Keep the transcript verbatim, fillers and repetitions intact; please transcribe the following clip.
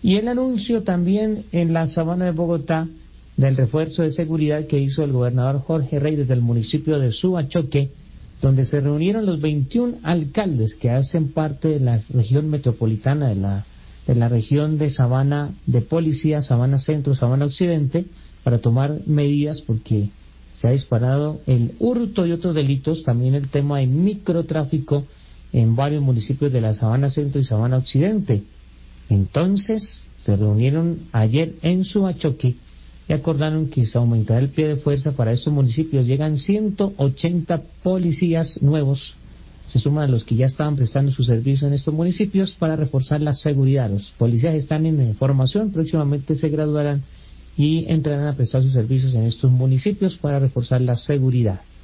Y el anuncio también en la Sabana de Bogotá del refuerzo de seguridad que hizo el gobernador Jorge Rey desde el municipio de Subachoque, donde se reunieron los veintiún alcaldes que hacen parte de la región metropolitana de la, de la región de Sabana de Policía, Sabana Centro, Sabana Occidente, para tomar medidas porque se ha disparado el hurto y otros delitos, también el tema de microtráfico en varios municipios de la Sabana Centro y Sabana Occidente. Entonces se reunieron ayer en Subachoque y acordaron que se aumentará el pie de fuerza para estos municipios. Llegan ciento ochenta policías nuevos, se suman a los que ya estaban prestando su servicio en estos municipios para reforzar la seguridad. Los policías están en formación, próximamente se graduarán y entrarán a prestar sus servicios en estos municipios para reforzar la seguridad.